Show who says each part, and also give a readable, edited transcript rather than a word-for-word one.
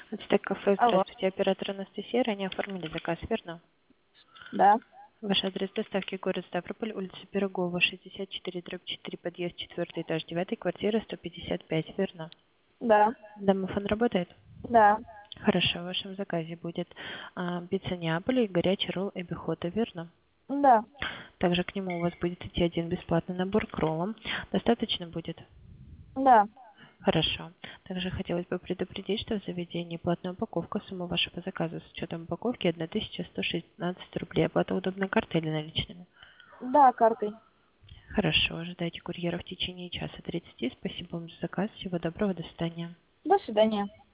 Speaker 1: Ацтек кафе,
Speaker 2: Алло.
Speaker 1: здравствуйте, оператор Анастасия, ранее оформили заказ, верно?
Speaker 2: Да.
Speaker 1: Ваш адрес доставки город Ставрополь, улица Пирогова, 64/4, подъезд 4 этаж, 9, квартира 155, верно?
Speaker 2: Да.
Speaker 1: Домофон работает?
Speaker 2: Да.
Speaker 1: Хорошо, в вашем заказе будет пицца Неаполь и горячий ролл Эбихота, верно?
Speaker 2: Да.
Speaker 1: Также к нему у вас будет идти один бесплатный набор к роллам. Достаточно будет?
Speaker 2: Да.
Speaker 1: Хорошо. Также хотелось бы предупредить, что в заведении платная упаковка, сумма вашего заказа с учетом упаковки 1116 рублей. Оплата удобной картой или наличными?
Speaker 2: Да, картой.
Speaker 1: Хорошо. Ожидайте курьера в течение часа 30. Спасибо вам за заказ. Всего доброго. До свидания.
Speaker 2: До свидания.